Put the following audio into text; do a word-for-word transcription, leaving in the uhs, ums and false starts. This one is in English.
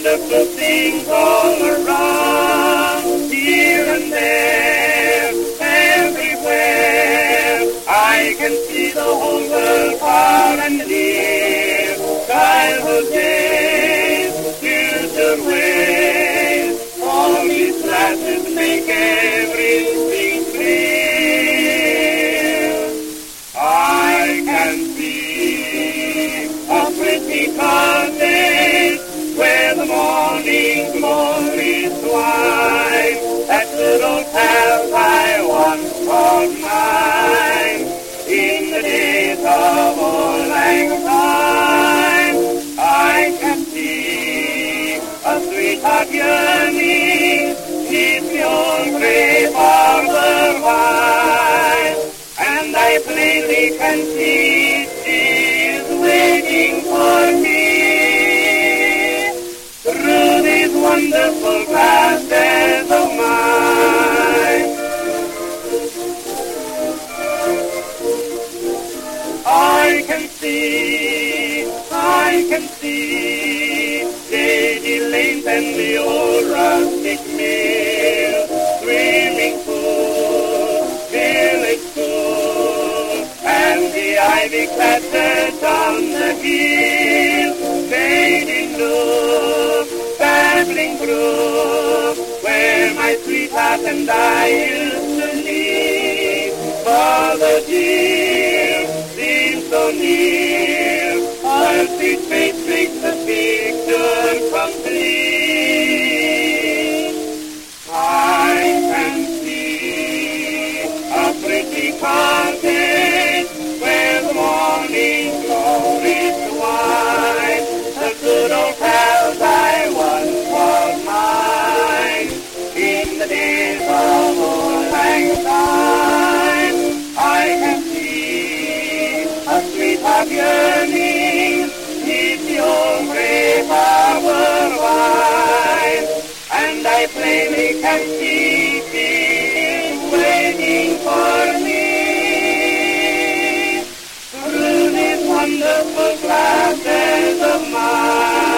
wonderful things all around, here and there, everywhere. I can see the whole world far and near. Childhood days, future ways, all these flashes make everything clear. I can see a pretty cottage where the morning glories twine. That good old palace I once called mine. In the days of old lang syne, I can see a sweetheart yearning neath the old grey arbor vine. And I plainly can see she is waiting for me through these wonderful glasses of mine. I can see, I can see shady lanes and the old rustic mill, swimming pool, village school, and the ivy-clad church on the hill, shady nook, babbling brook, where my sweetheart and I used to live. Mother dear, seems so near, our sweet face makes the picture complete. I can see a pretty cottage where the morning glories twine. The good old palace I once called mine. In the days of old lang syne, I can see a sweetheart yearning neath the old grey arbor vine. And I plainly can see she is waiting for me through these wonderful glasses of mine.